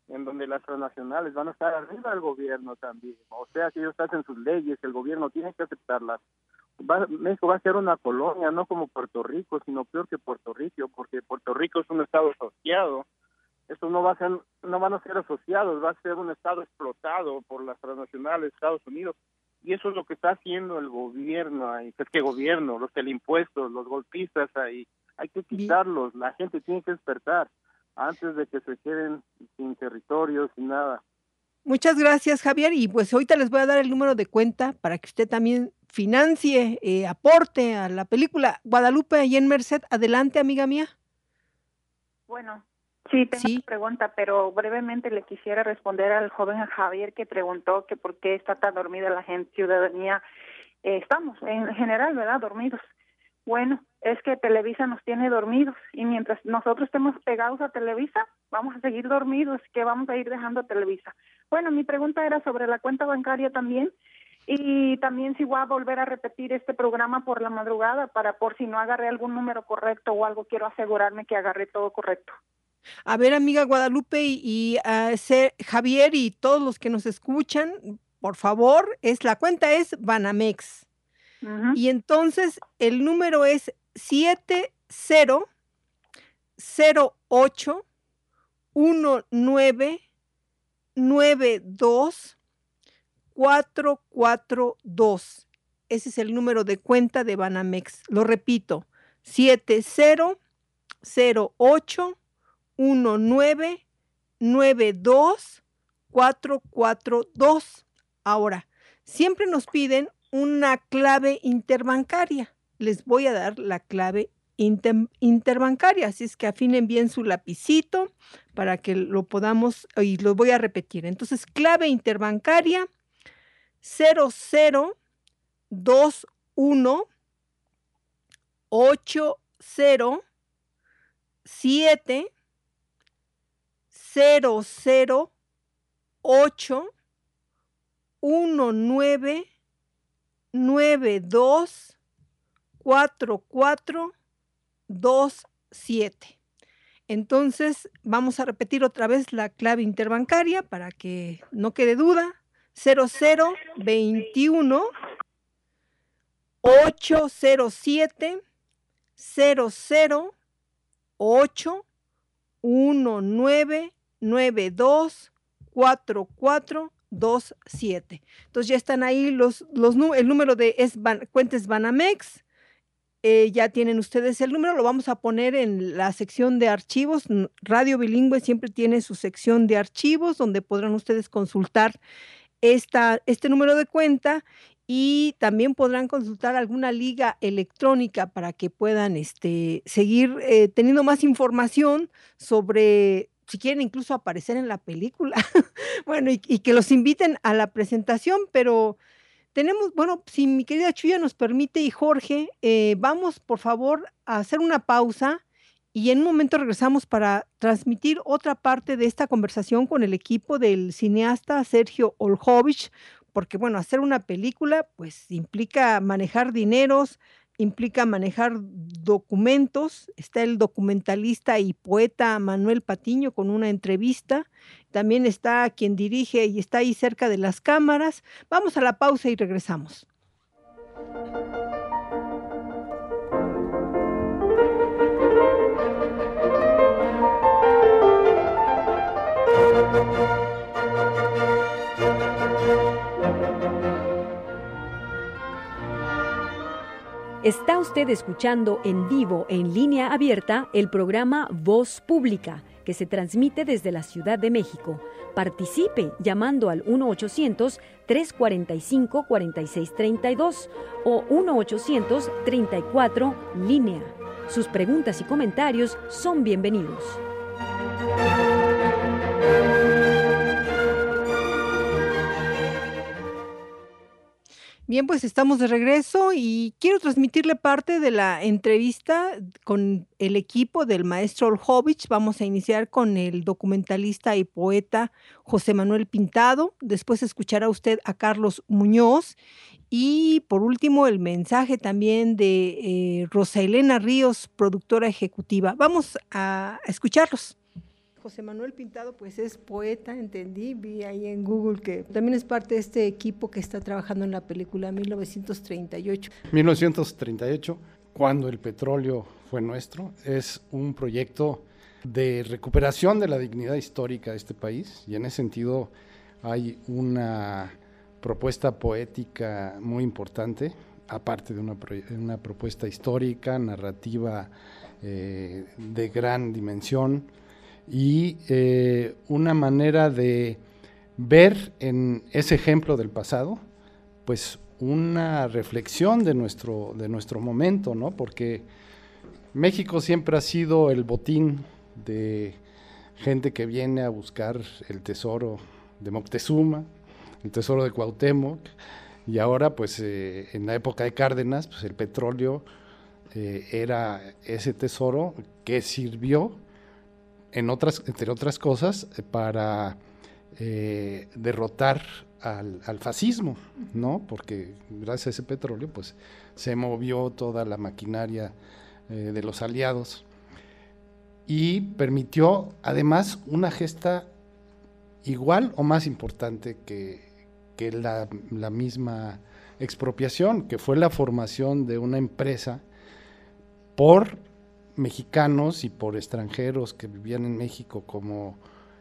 en donde las transnacionales van a estar arriba del gobierno también. O sea, que ellos hacen sus leyes, el gobierno tiene que aceptarlas. México va a ser una colonia, no como Puerto Rico, sino peor que Puerto Rico, porque Puerto Rico es un estado asociado. Eso no van a ser asociados, va a ser un estado explotado por las transnacionales, Estados Unidos. Y eso es lo que está haciendo el gobierno ahí. Es que gobierno, los impuestos, los golpistas ahí, hay que quitarlos. La gente tiene que despertar antes de que se queden sin territorio, sin nada. Muchas gracias, Javier. Y pues ahorita les voy a dar el número de cuenta para que usted también financie, aporte a la película. Guadalupe, ahí en Merced. Adelante, amiga mía. Bueno, sí, tengo una pregunta, pero brevemente le quisiera responder al joven Javier que preguntó que por qué está tan dormida la gente, ciudadanía. Estamos, en general, ¿verdad?, dormidos. Bueno, es que Televisa nos tiene dormidos y mientras nosotros estemos pegados a Televisa, vamos a seguir dormidos, que vamos a ir dejando Televisa. Bueno, mi pregunta era sobre la cuenta bancaria también y también si voy a volver a repetir este programa por la madrugada para por si no agarré algún número correcto o algo, quiero asegurarme que agarré todo correcto. A ver, amiga Guadalupe y Javier y todos los que nos escuchan, por favor, la cuenta es Banamex. Uh-huh. Y entonces el número es 700819924442. Ese es el número de cuenta de Banamex. Lo repito, 700819924442. Ahora, siempre nos piden una clave interbancaria. Les voy a dar la clave interbancaria, así es que afinen bien su lapicito para que lo podamos, y lo voy a repetir. Entonces, clave interbancaria 0021 807 008 19924427. Entonces, vamos a repetir otra vez la clave interbancaria para que no quede duda. 0021 807 008 19924427. Entonces ya están ahí el número de cuentas Banamex. Ya tienen ustedes el número, lo vamos a poner en la sección de archivos. Radio Bilingüe siempre tiene su sección de archivos donde podrán ustedes consultar este número de cuenta y también podrán consultar alguna liga electrónica para que puedan seguir teniendo más información sobre, si quieren incluso aparecer en la película. Bueno, y que los inviten a la presentación, pero tenemos, bueno, si mi querida Chuya nos permite y Jorge, vamos por favor a hacer una pausa y en un momento regresamos para transmitir otra parte de esta conversación con el equipo del cineasta Sergio Oljovich, porque bueno, hacer una película pues implica manejar dineros, implica manejar documentos. Está el documentalista y poeta Manuel Patiño con una entrevista. También está quien dirige y está ahí cerca de las cámaras. Vamos a la pausa y regresamos. Está usted escuchando en vivo, en línea abierta, el programa Voz Pública, que se transmite desde la Ciudad de México. Participe llamando al 1-800-345-4632 o 1-800-34-LÍNEA. Sus preguntas y comentarios son bienvenidos. Bien, pues estamos de regreso y quiero transmitirle parte de la entrevista con el equipo del maestro Oljovich. Vamos a iniciar con el documentalista y poeta José Manuel Pintado. Después escuchará usted a Carlos Muñoz. Y por último, el mensaje también de Rosa Elena Ríos, productora ejecutiva. Vamos a escucharlos. José Manuel Pintado pues es poeta, entendí, vi ahí en Google que también es parte de este equipo que está trabajando en la película 1938. 1938, cuando el petróleo fue nuestro, es un proyecto de recuperación de la dignidad histórica de este país, y en ese sentido hay una propuesta poética muy importante, aparte de una propuesta histórica, narrativa de gran dimensión, y una manera de ver en ese ejemplo del pasado, pues una reflexión de nuestro momento, ¿no? Porque México siempre ha sido el botín de gente que viene a buscar el tesoro de Moctezuma, el tesoro de Cuauhtémoc, y ahora pues en la época de Cárdenas, pues el petróleo era ese tesoro que sirvió entre otras cosas para derrotar al fascismo, ¿no? Porque gracias a ese petróleo pues se movió toda la maquinaria de los aliados y permitió además una gesta igual o más importante que la misma expropiación, que fue la formación de una empresa por mexicanos y por extranjeros que vivían en México, como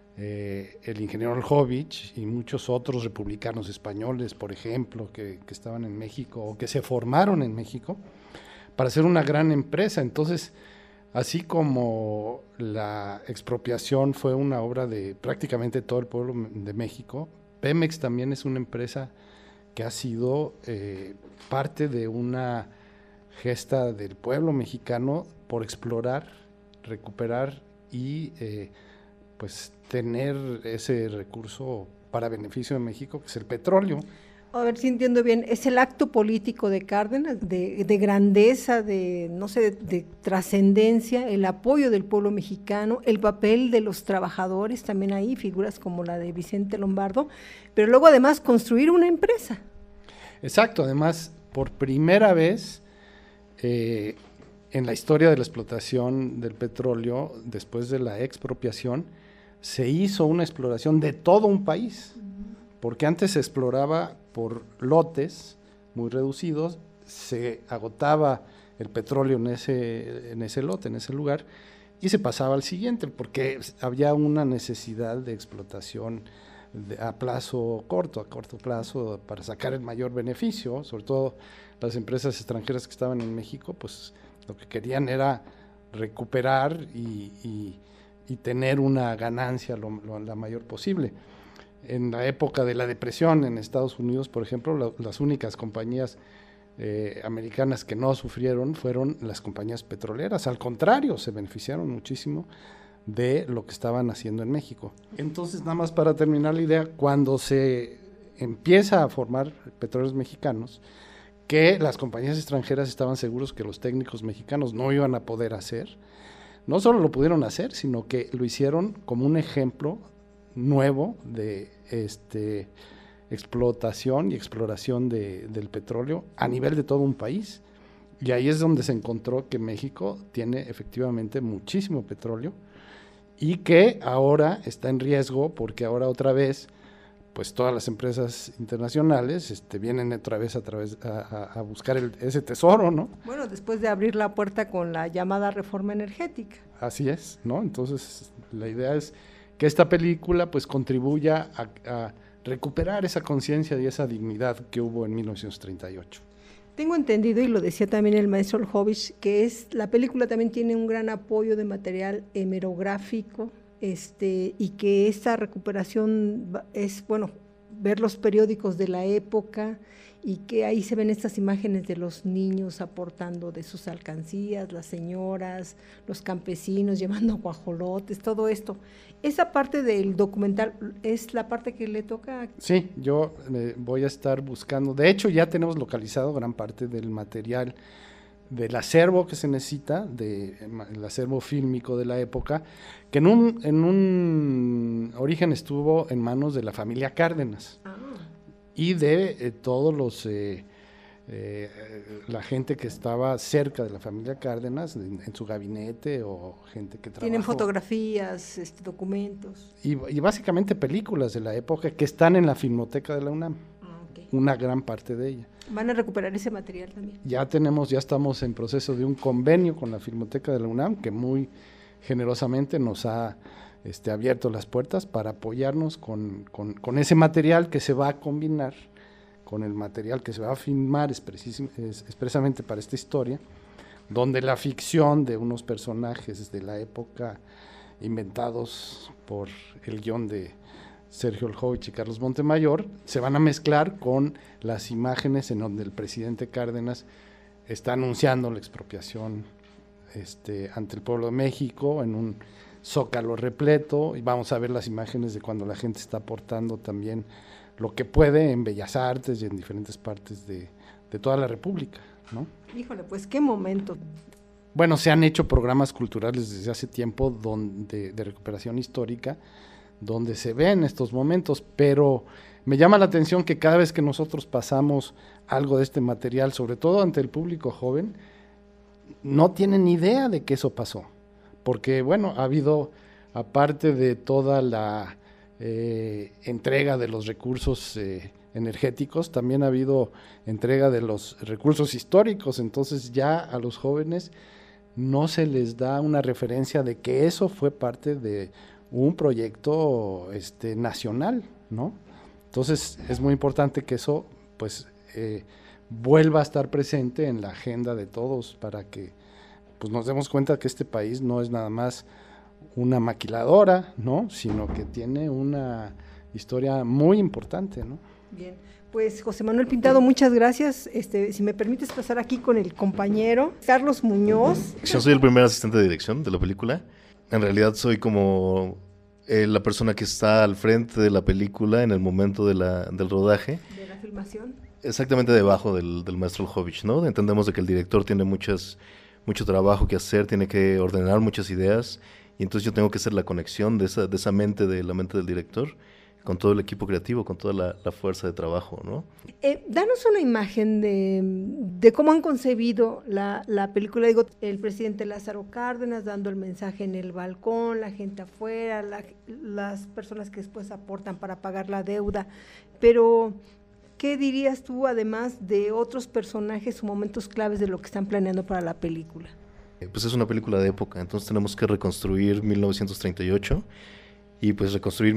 el ingeniero Oljovich y muchos otros republicanos españoles, por ejemplo, que estaban en México o que se formaron en México para hacer una gran empresa. Entonces, así como la expropiación fue una obra de prácticamente todo el pueblo de México, Pemex también es una empresa que ha sido parte de una gesta del pueblo mexicano por explorar, recuperar y pues tener ese recurso para beneficio de México, que es el petróleo. A ver si entiendo bien, es el acto político de Cárdenas, de grandeza, de trascendencia, el apoyo del pueblo mexicano, el papel de los trabajadores, también ahí figuras como la de Vicente Lombardo, pero luego además construir una empresa. Exacto, además por primera vez en la historia de la explotación del petróleo, después de la expropiación, se hizo una exploración de todo un país, porque antes se exploraba por lotes muy reducidos, se agotaba el petróleo en ese lote, en ese lugar, y se pasaba al siguiente, porque había una necesidad de explotación a corto plazo, para sacar el mayor beneficio. Sobre todo las empresas extranjeras que estaban en México, pues lo que querían era recuperar y tener una ganancia la mayor posible. En la época de la depresión en Estados Unidos, por ejemplo, las únicas compañías americanas que no sufrieron fueron las compañías petroleras. Al contrario, se beneficiaron muchísimo de lo que estaban haciendo en México. Entonces, nada más para terminar la idea, cuando se empieza a formar petróleos mexicanos, que las compañías extranjeras estaban seguros que los técnicos mexicanos no iban a poder hacer, no solo lo pudieron hacer, sino que lo hicieron como un ejemplo nuevo de explotación y exploración del petróleo a nivel de todo un país. Y ahí es donde se encontró que México tiene efectivamente muchísimo petróleo y que ahora está en riesgo, porque ahora otra vez pues todas las empresas internacionales vienen otra vez a buscar ese tesoro, ¿no? Bueno, después de abrir la puerta con la llamada reforma energética. Así es, ¿no? Entonces la idea es que esta película pues contribuya a recuperar esa conciencia y esa dignidad que hubo en 1938. Tengo entendido, y lo decía también el maestro Oljovich, que la película también tiene un gran apoyo de material hemerográfico, y que esta recuperación es, bueno, ver los periódicos de la época, y que ahí se ven estas imágenes de los niños aportando de sus alcancías, las señoras, los campesinos llevando guajolotes, todo esto. ¿Esa parte del documental es la parte que le toca? Sí, yo voy a estar buscando, de hecho ya tenemos localizado gran parte del material del acervo que se necesita, el acervo fílmico de la época, que en un origen estuvo en manos de la familia Cárdenas. Y de todos los la gente que estaba cerca de la familia Cárdenas, en su gabinete, o gente que trabajó. Tienen fotografías, documentos. Y básicamente películas de la época que están en la Filmoteca de la UNAM, okay. Una gran parte de ella. ¿Van a recuperar ese material también? Ya estamos en proceso de un convenio con la Filmoteca de la UNAM, que muy generosamente nos ha abierto las puertas para apoyarnos con ese material que se va a combinar con el material que se va a filmar expresamente para esta historia, donde la ficción de unos personajes de la época inventados por el guión de Sergio Oljovich y Carlos Montemayor se van a mezclar con las imágenes en donde el presidente Cárdenas está anunciando la expropiación ante el pueblo de México en un zócalo repleto, y vamos a ver las imágenes de cuando la gente está aportando también lo que puede en Bellas Artes y en diferentes partes de toda la República, ¿no? Híjole, pues qué momento. Bueno, se han hecho programas culturales desde hace tiempo de recuperación histórica, donde se ven estos momentos, pero me llama la atención que cada vez que nosotros pasamos algo de este material, sobre todo ante el público joven, no tienen idea de que eso pasó, porque bueno, ha habido, aparte de toda la entrega de los recursos energéticos, también ha habido entrega de los recursos históricos, entonces ya a los jóvenes no se les da una referencia de que eso fue parte de un proyecto nacional, ¿no? Entonces es muy importante que eso pues vuelva a estar presente en la agenda de todos, para que pues nos demos cuenta que este país no es nada más una maquiladora, ¿no? Sino que tiene una historia muy importante, ¿no? Bien, pues José Manuel Pintado, muchas gracias. Si me permites pasar aquí con el compañero Carlos Muñoz. Yo soy el primer asistente de dirección de la película. En realidad soy como la persona que está al frente de la película en el momento del rodaje. ¿De la filmación? Exactamente debajo del maestro Oljovich, ¿no? Entendemos de que el director tiene mucho trabajo que hacer, tiene que ordenar muchas ideas, y entonces yo tengo que hacer la conexión de esa mente, de la mente del director, con todo el equipo creativo, con toda la fuerza de trabajo, ¿no? Danos una imagen de cómo han concebido la película. Digo, el presidente Lázaro Cárdenas dando el mensaje en el balcón, la gente afuera, las personas que después aportan para pagar la deuda, pero ¿qué dirías tú, además de otros personajes o momentos claves de lo que están planeando para la película? Pues es una película de época, entonces tenemos que reconstruir 1938, y pues reconstruir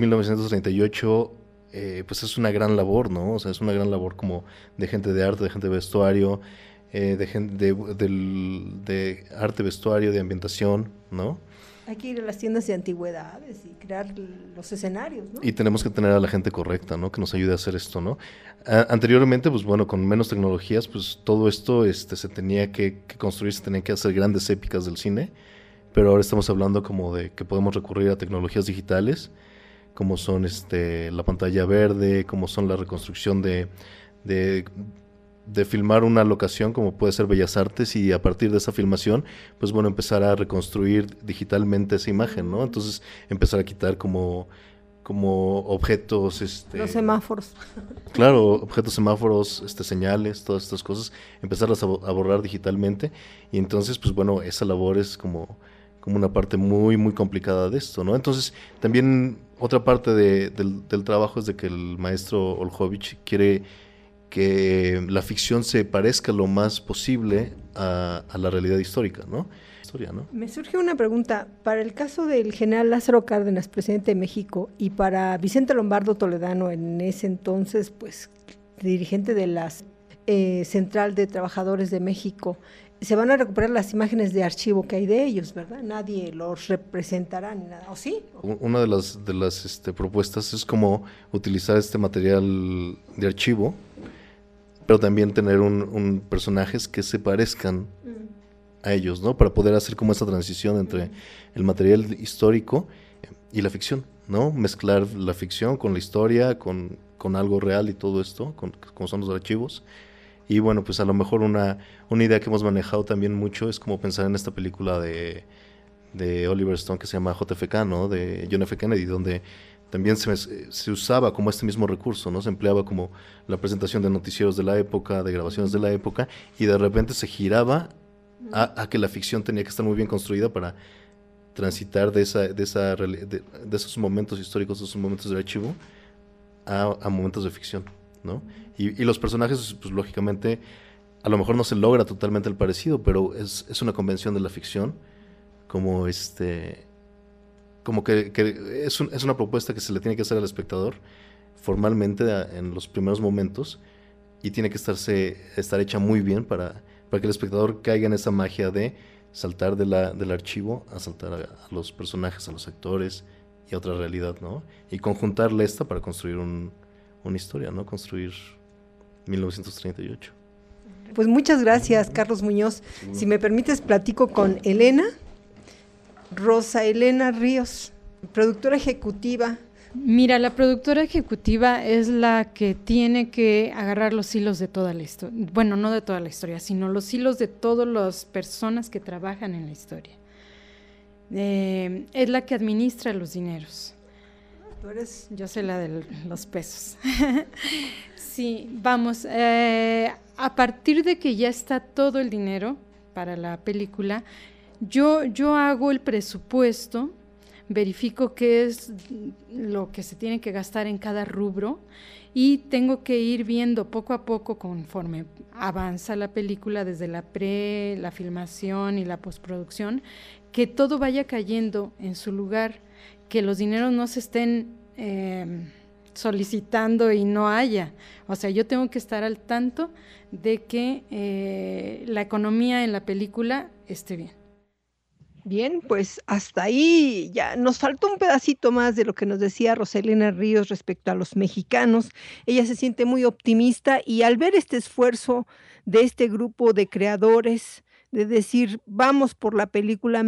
1938 pues es una gran labor, ¿no? O sea, es una gran labor como de gente de arte, de gente de vestuario, de gente de arte, vestuario, de ambientación, ¿no? Hay que ir a las tiendas de antigüedades y crear los escenarios, ¿no? Y tenemos que tener a la gente correcta, ¿no? Que nos ayude a hacer esto, ¿no? Anteriormente, pues bueno, con menos tecnologías, pues todo esto se tenía que construir, se tenían que hacer grandes épicas del cine, pero ahora estamos hablando como de que podemos recurrir a tecnologías digitales, como son la pantalla verde, como son la reconstrucción de filmar una locación como puede ser Bellas Artes, y a partir de esa filmación, pues bueno, empezar a reconstruir digitalmente esa imagen, ¿no? Entonces empezar a quitar como objetos, los semáforos. Claro, objetos, semáforos, señales, todas estas cosas, empezarlas a borrar digitalmente, y entonces, pues bueno, esa labor es como una parte muy, muy complicada de esto, ¿no? Entonces, también otra parte del trabajo es de que el maestro Oljovich quiere que la ficción se parezca lo más posible a la realidad histórica, ¿no? Me surge una pregunta. Para el caso del general Lázaro Cárdenas, presidente de México, y para Vicente Lombardo Toledano, en ese entonces, pues, dirigente de la Central de Trabajadores de México, se van a recuperar las imágenes de archivo que hay de ellos, ¿verdad? Nadie los representará ni nada, ¿o sí? Una de las propuestas es como utilizar este material de archivo, pero también tener personajes que se parezcan a ellos, ¿no? Para poder hacer como esa transición entre el material histórico y la ficción, ¿no? Mezclar la ficción con la historia, con algo real y todo esto, como son los archivos. Y bueno, pues a lo mejor una idea que hemos manejado también mucho es como pensar en esta película de Oliver Stone que se llama JFK, ¿no? De John F. Kennedy, donde también se usaba como este mismo recurso, ¿no? Se empleaba como la presentación de noticieros de la época, de grabaciones de la época, y de repente se giraba a que la ficción tenía que estar muy bien construida para transitar de esos momentos históricos, de esos momentos de archivo, a momentos de ficción, ¿no? Y los personajes, pues lógicamente, a lo mejor no se logra totalmente el parecido, pero es una convención de la ficción, como que es una propuesta que se le tiene que hacer al espectador formalmente en los primeros momentos, y tiene que estar hecha muy bien para que el espectador caiga en esa magia de saltar del archivo a saltar a los personajes, a los actores y a otra realidad, ¿no? Y conjuntarle esta para construir una historia, ¿no? Construir 1938. Pues muchas gracias, Carlos Muñoz. Si me permites, platico con Elena. Rosa Elena Ríos, productora ejecutiva. Mira, la productora ejecutiva es la que tiene que agarrar los hilos de toda la historia. Bueno, no de toda la historia, sino los hilos de todas las personas que trabajan en la historia. Es la que administra los dineros. Yo soy la de los pesos. Sí, vamos, a partir de que ya está todo el dinero para la película, yo hago el presupuesto, verifico qué es lo que se tiene que gastar en cada rubro, y tengo que ir viendo poco a poco, conforme avanza la película, desde la filmación y la postproducción, que todo vaya cayendo en su lugar, que los dineros no se estén solicitando y no haya. O sea, yo tengo que estar al tanto de que la economía en la película esté bien. Bien, pues hasta ahí ya nos faltó un pedacito más de lo que nos decía Roselena Ríos respecto a los mexicanos. Ella se siente muy optimista, y al ver este esfuerzo de este grupo de creadores de decir, vamos por la película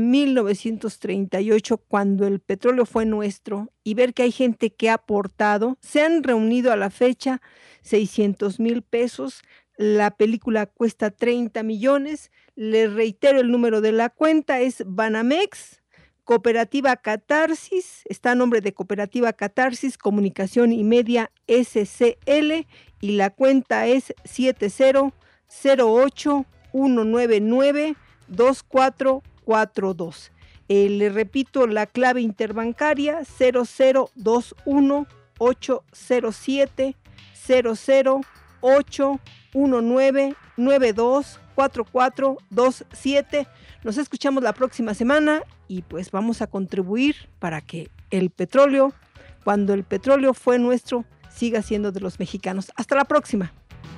1938, cuando el petróleo fue nuestro, y ver que hay gente que ha aportado, se han reunido a la fecha 600,000 pesos, la película cuesta 30 millones, les reitero el número de la cuenta, es Banamex, Cooperativa Catarsis, está a nombre de Cooperativa Catarsis, Comunicación y Media SCL, y la cuenta es 7008-199-2442. Le repito, la clave interbancaria 0021-807-008-1992-4427. Nos escuchamos la próxima semana, y pues vamos a contribuir para que el petróleo, cuando el petróleo fue nuestro, siga siendo de los mexicanos. Hasta la próxima.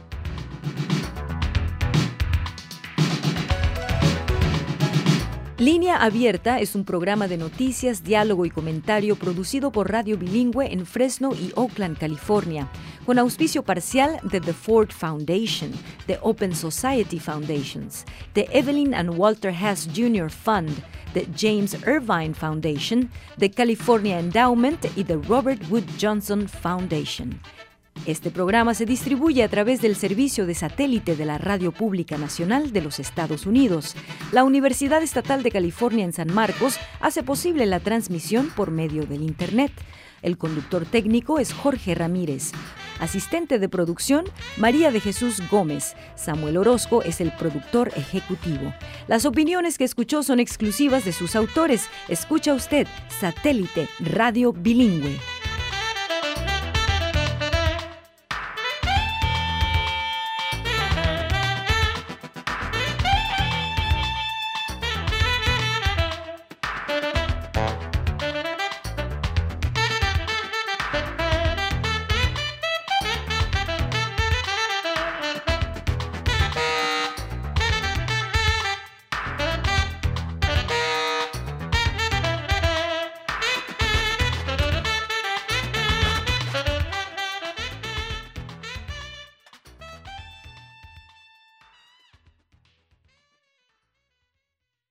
Línea Abierta es un programa de noticias, diálogo y comentario producido por Radio Bilingüe en Fresno y Oakland, California, con auspicio parcial de The Ford Foundation, The Open Society Foundations, The Evelyn and Walter Hess Jr. Fund, The James Irvine Foundation, The California Endowment y The Robert Wood Johnson Foundation. Este programa se distribuye a través del servicio de satélite de la Radio Pública Nacional de los Estados Unidos. La Universidad Estatal de California en San Marcos hace posible la transmisión por medio del Internet. El conductor técnico es Jorge Ramírez. Asistente de producción, María de Jesús Gómez. Samuel Orozco es el productor ejecutivo. Las opiniones que escuchó son exclusivas de sus autores. Escucha usted Satélite Radio Bilingüe.